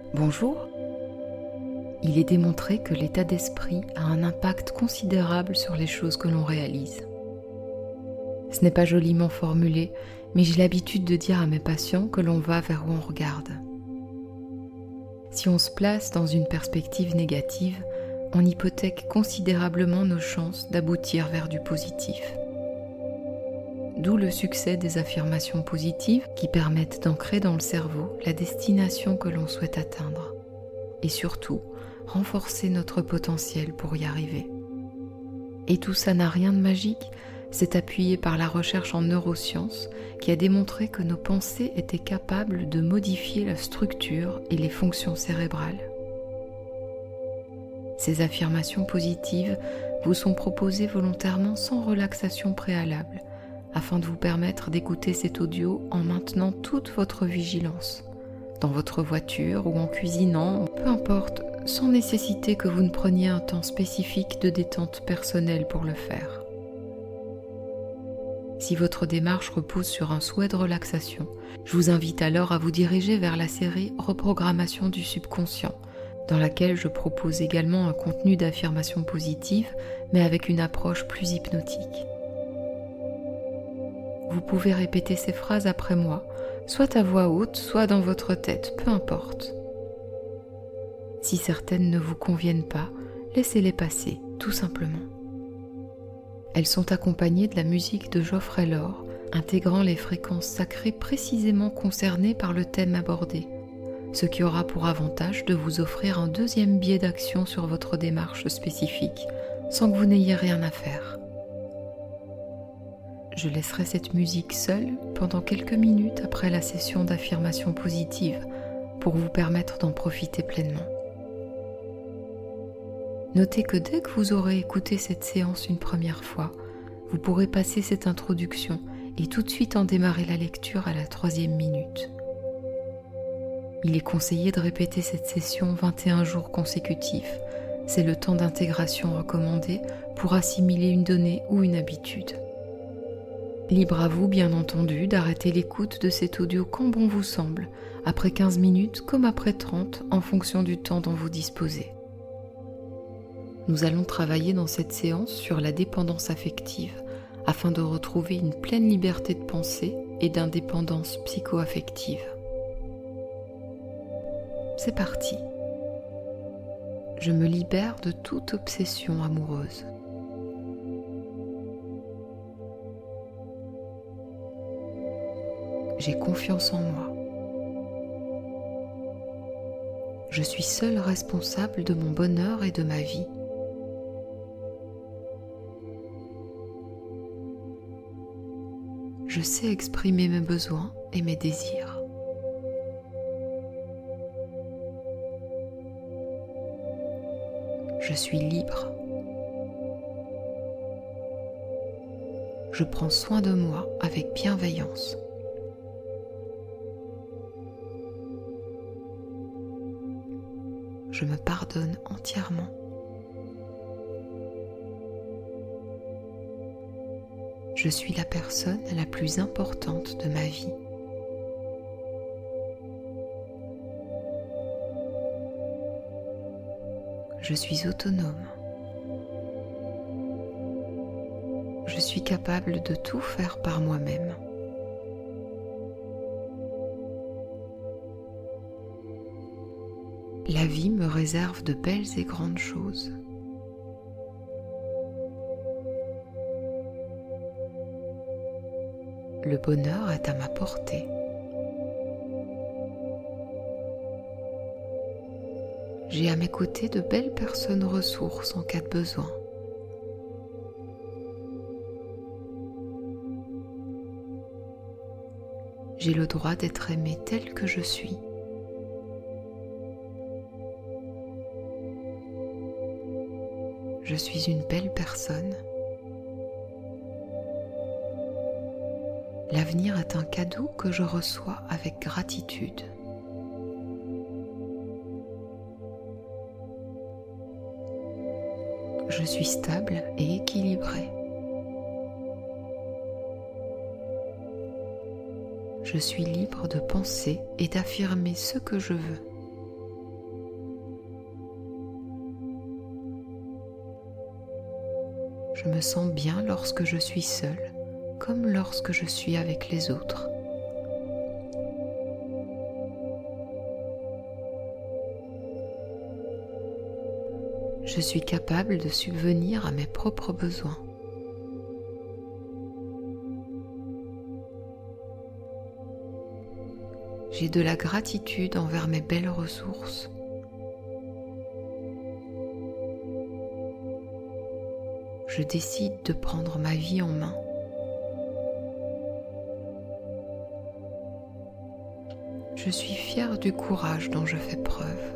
Bonjour. Il est démontré que l'état d'esprit a un impact considérable sur les choses que l'on réalise. Ce n'est pas joliment formulé, mais j'ai l'habitude de dire à mes patients que l'on va vers où on regarde. Si on se place dans une perspective négative, on hypothèque considérablement nos chances d'aboutir vers du positif. D'où le succès des affirmations positives qui permettent d'ancrer dans le cerveau la destination que l'on souhaite atteindre et surtout renforcer notre potentiel pour y arriver. Et tout ça n'a rien de magique, c'est appuyé par la recherche en neurosciences qui a démontré que nos pensées étaient capables de modifier la structure et les fonctions cérébrales. Ces affirmations positives vous sont proposées volontairement sans relaxation préalable, afin de vous permettre d'écouter cet audio en maintenant toute votre vigilance, dans votre voiture ou en cuisinant, peu importe, sans nécessiter que vous ne preniez un temps spécifique de détente personnelle pour le faire. Si votre démarche repose sur un souhait de relaxation, je vous invite alors à vous diriger vers la série Reprogrammation du subconscient, dans laquelle je propose également un contenu d'affirmation positive, mais avec une approche plus hypnotique. Vous pouvez répéter ces phrases après moi, soit à voix haute, soit dans votre tête, peu importe. Si certaines ne vous conviennent pas, laissez-les passer, tout simplement. Elles sont accompagnées de la musique de Geoffrey Laure, intégrant les fréquences sacrées précisément concernées par le thème abordé, ce qui aura pour avantage de vous offrir un deuxième biais d'action sur votre démarche spécifique, sans que vous n'ayez rien à faire. Je laisserai cette musique seule pendant quelques minutes après la session d'affirmation positive pour vous permettre d'en profiter pleinement. Notez que dès que vous aurez écouté cette séance une première fois, vous pourrez passer cette introduction et tout de suite en démarrer la lecture à la 3e minute. Il est conseillé de répéter cette session 21 jours consécutifs. C'est le temps d'intégration recommandé pour assimiler une donnée ou une habitude. Libre à vous, bien entendu, d'arrêter l'écoute de cet audio quand bon vous semble, après 15 minutes comme après 30, en fonction du temps dont vous disposez. Nous allons travailler dans cette séance sur la dépendance affective, afin de retrouver une pleine liberté de pensée et d'indépendance psycho-affective. C'est parti. Je me libère de toute obsession amoureuse. J'ai confiance en moi. Je suis seul responsable de mon bonheur et de ma vie. Je sais exprimer mes besoins et mes désirs. Je suis libre. Je prends soin de moi avec bienveillance. Je me pardonne entièrement. Je suis la personne la plus importante de ma vie. Je suis autonome. Je suis capable de tout faire par moi-même. La vie me réserve de belles et grandes choses. Le bonheur est à ma portée. J'ai à mes côtés de belles personnes ressources en cas de besoin. J'ai le droit d'être aimée telle que je suis. Je suis une belle personne. L'avenir est un cadeau que je reçois avec gratitude. Je suis stable et équilibrée. Je suis libre de penser et d'affirmer ce que je veux. Je me sens bien lorsque je suis seule, comme lorsque je suis avec les autres. Je suis capable de subvenir à mes propres besoins. J'ai de la gratitude envers mes belles ressources. Je décide de prendre ma vie en main. Je suis fière du courage dont je fais preuve.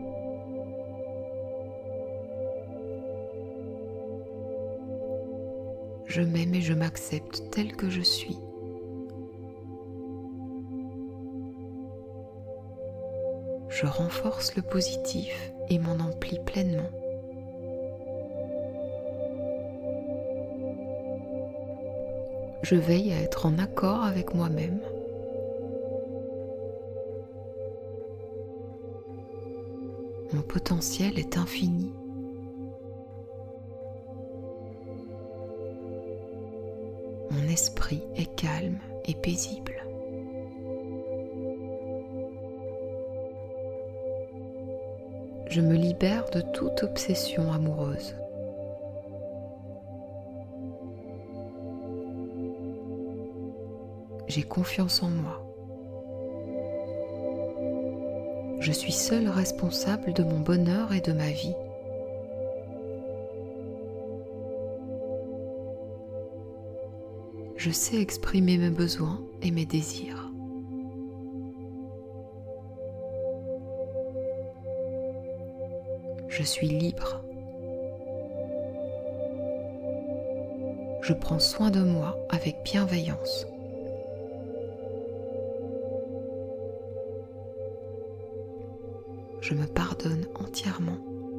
Je m'aime et je m'accepte tel que je suis. Je renforce le positif et m'en emplis pleinement. Je veille à être en accord avec moi-même. Mon potentiel est infini. Mon esprit est calme et paisible. Je me libère de toute obsession amoureuse. J'ai confiance en moi. Je suis seule responsable de mon bonheur et de ma vie. Je sais exprimer mes besoins et mes désirs. Je suis libre. Je prends soin de moi avec bienveillance. Je me pardonne entièrement.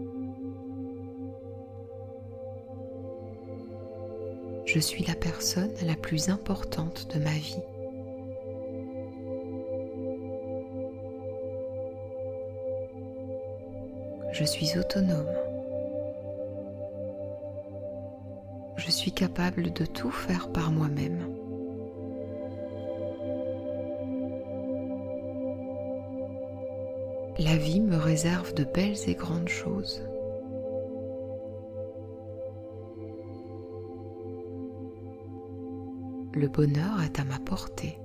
Je suis la personne la plus importante de ma vie. Je suis autonome. Je suis capable de tout faire par moi-même. La vie me réserve de belles et grandes choses. Le bonheur est à ma portée.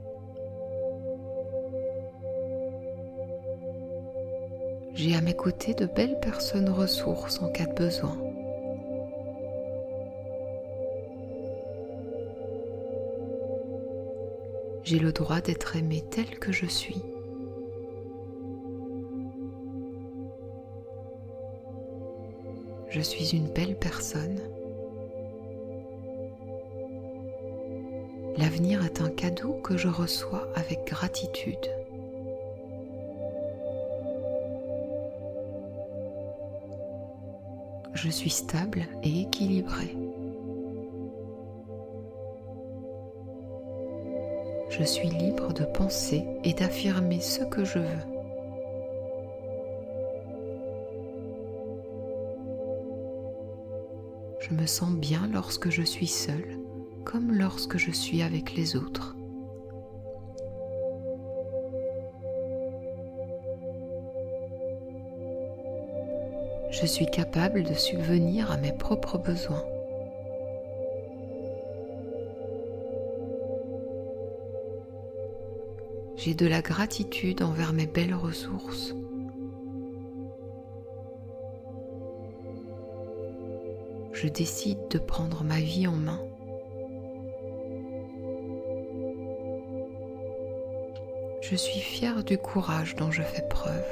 J'ai à mes côtés de belles personnes ressources en cas de besoin. J'ai le droit d'être aimée telle que je suis. Je suis une belle personne. L'avenir est un cadeau que je reçois avec gratitude. Je suis stable et équilibrée. Je suis libre de penser et d'affirmer ce que je veux. Je me sens bien lorsque je suis seule, comme lorsque je suis avec les autres. Je suis capable de subvenir à mes propres besoins. J'ai de la gratitude envers mes belles ressources. Je décide de prendre ma vie en main. Je suis fière du courage dont je fais preuve.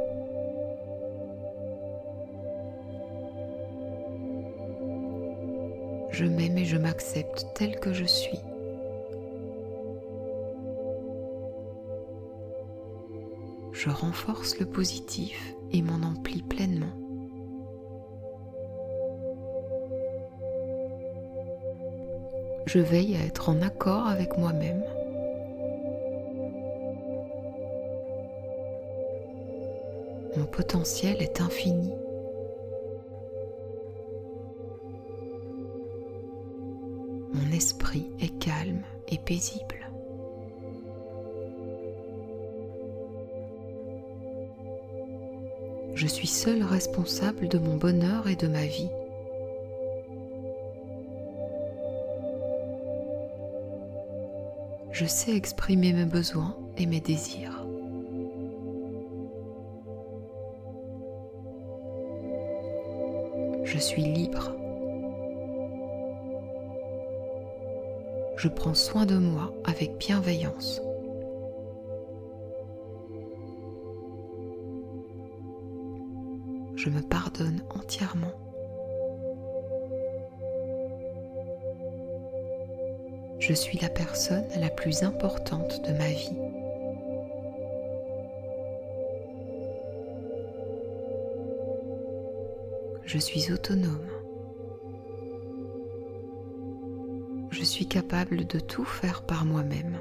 Je m'aime et je m'accepte tel que je suis. Je renforce le positif et m'en emplis pleinement. Je veille à être en accord avec moi-même. Mon potentiel est infini. esprit est calme et paisible. Je suis seul responsable de mon bonheur et de ma vie. Je sais exprimer mes besoins et mes désirs. Je suis libre. Je prends soin de moi avec bienveillance. Je me pardonne entièrement. Je suis la personne la plus importante de ma vie. Je suis autonome. Je suis capable de tout faire par moi-même.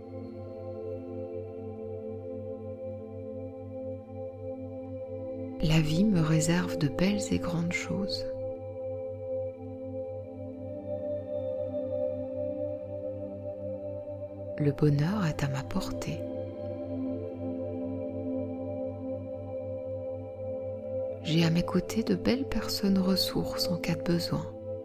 La vie me réserve de belles et grandes choses. Le bonheur est à ma portée. J'ai à mes côtés de belles personnes ressources en cas de besoin.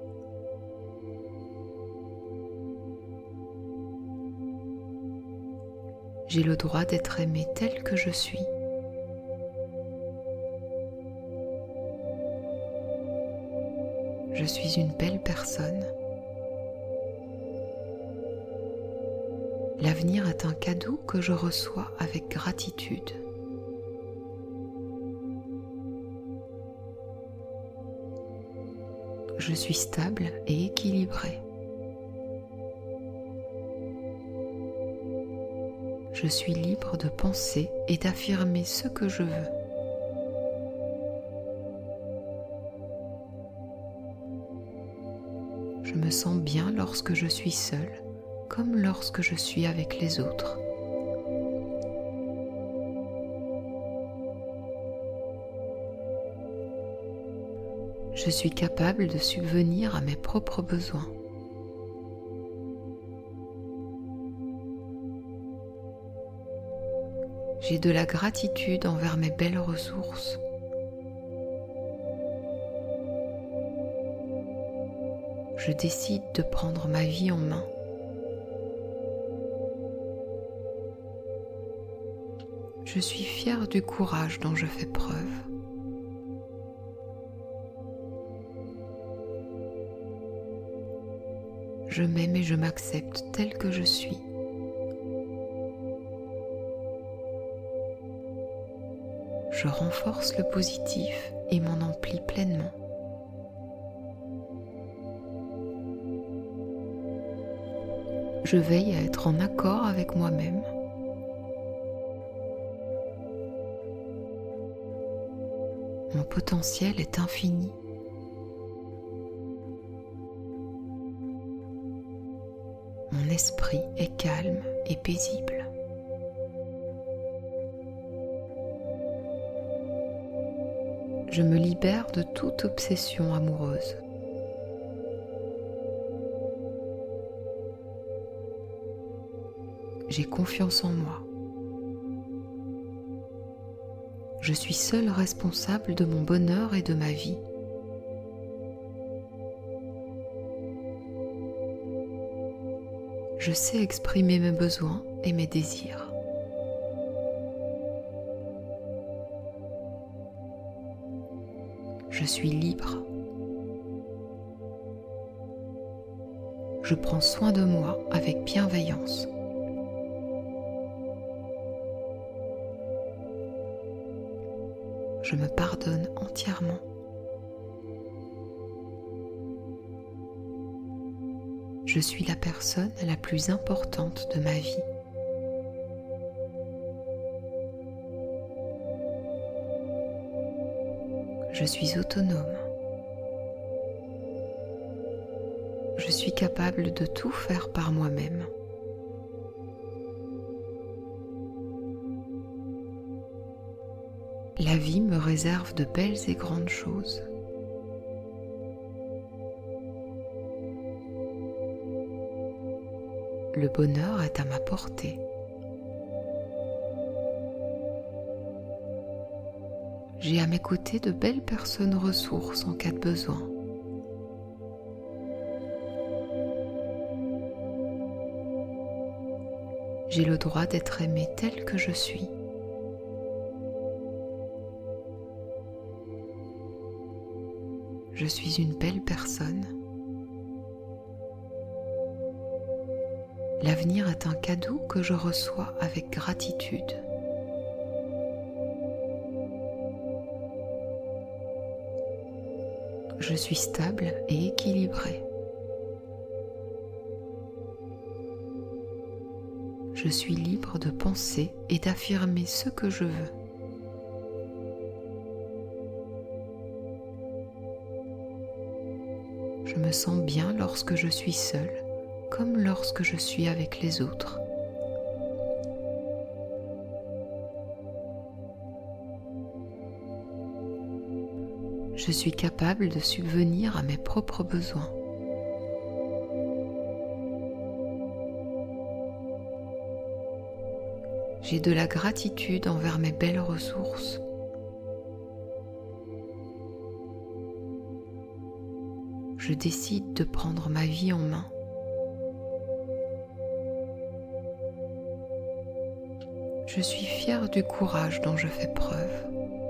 J'ai le droit d'être aimé tel que je suis. Je suis une belle personne. L'avenir est un cadeau que je reçois avec gratitude. Je suis stable et équilibrée. Je suis libre de penser et d'affirmer ce que je veux. Je me sens bien lorsque je suis seule, comme lorsque je suis avec les autres. Je suis capable de subvenir à mes propres besoins. J'ai de la gratitude envers mes belles ressources. Je décide de prendre ma vie en main. Je suis fière du courage dont je fais preuve. Je m'aime et je m'accepte tel que je suis. Je renforce le positif et m'en emplis pleinement. Je veille à être en accord avec moi-même. Mon potentiel est infini. Mon esprit est calme et paisible. Je me libère de toute obsession amoureuse. J'ai confiance en moi. Je suis seul responsable de mon bonheur et de ma vie. Je sais exprimer mes besoins et mes désirs. Je suis libre. Je prends soin de moi avec bienveillance. Je me pardonne entièrement. Je suis la personne la plus importante de ma vie. Je suis autonome. Je suis capable de tout faire par moi-même. La vie me réserve de belles et grandes choses. le bonheur est à ma portée. J'ai à mes côtés de belles personnes ressources en cas de besoin. J'ai le droit d'être aimé tel que je suis. Je suis une belle personne. L'avenir est un cadeau que je reçois avec gratitude. Je suis stable et équilibrée. Je suis libre de penser et d'affirmer ce que je veux. Je me sens bien lorsque je suis seule, comme lorsque je suis avec les autres. Je suis capable de subvenir à mes propres besoins. J'ai de la gratitude envers mes belles ressources. Je décide de prendre ma vie en main. Je suis fière du courage dont je fais preuve.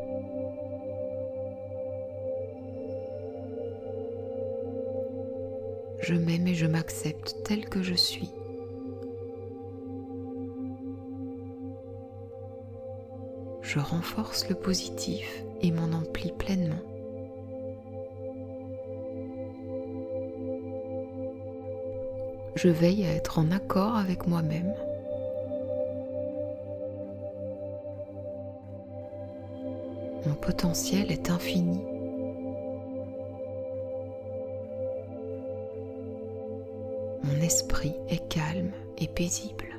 Je m'aime et je m'accepte tel que je suis. Je renforce le positif et m'en emplis pleinement. Je veille à être en accord avec moi-même. Mon potentiel est infini. Mon esprit est calme et paisible.